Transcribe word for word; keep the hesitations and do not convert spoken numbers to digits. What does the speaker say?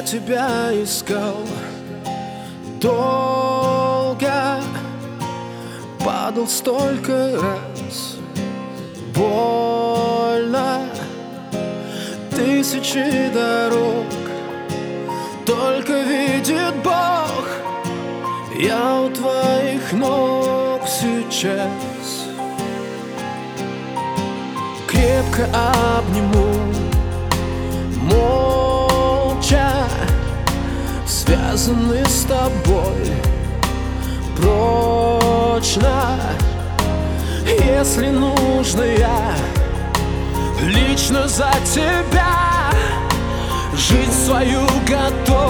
тебя искал долго, падал столько раз, больно, тысячи дорог, только видит Бог, я у твоих ног сейчас. Крепко обниму, молча, связаны с тобой прочно. Если нужно, я лично за тебя жизнь свою готов